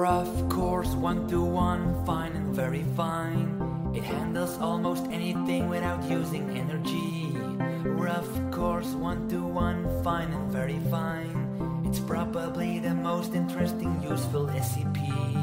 Rough course 121, fine and very fine. It handles almost anything without using energy. Rough course 121, fine and very fine. It's probably the most interesting, useful SCP.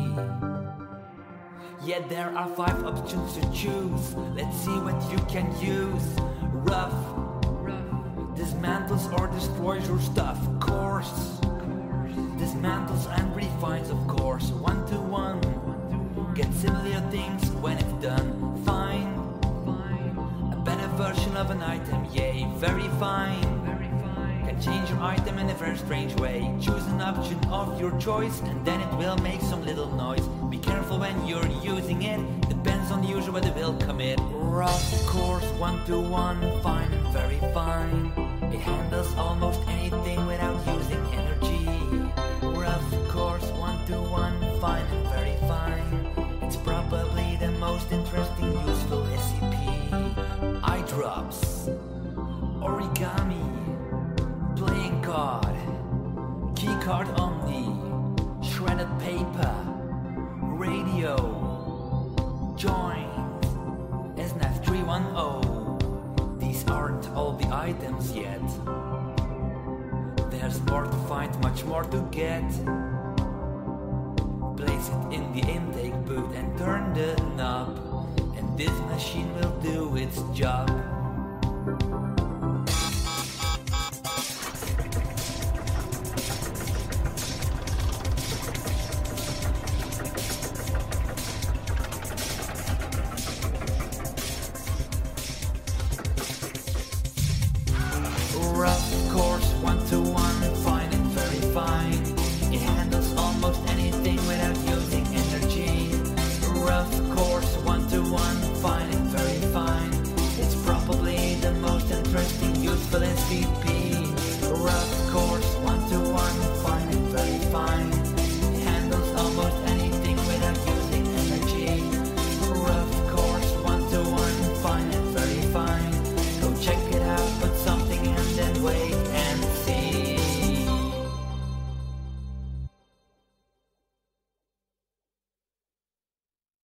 Yet there are 5 options to choose. Let's see what you can use. Rough dismantles or destroys your stuff. Course dismantles and refines, of course. 121 get similar things when it's done. Fine, a better version of an item, yay. Very fine, can change your item in a very strange way. Choose an option of your choice and then it will make some little noise. Be careful when you're using it, depends on the user whether they will commit. Rough course 121, fine and very fine. It handles almost anything without using energy. Rough course 121, fine and very fine. It's probably the most interesting, useful SCP. Eye drops, origami, playing card, keycard omni, shredded paper, radio, joint, SNAF 310. These aren't all the items yet. There's more to find, much more to get. Place it in the intake boot and turn the knob, and this machine will do its job.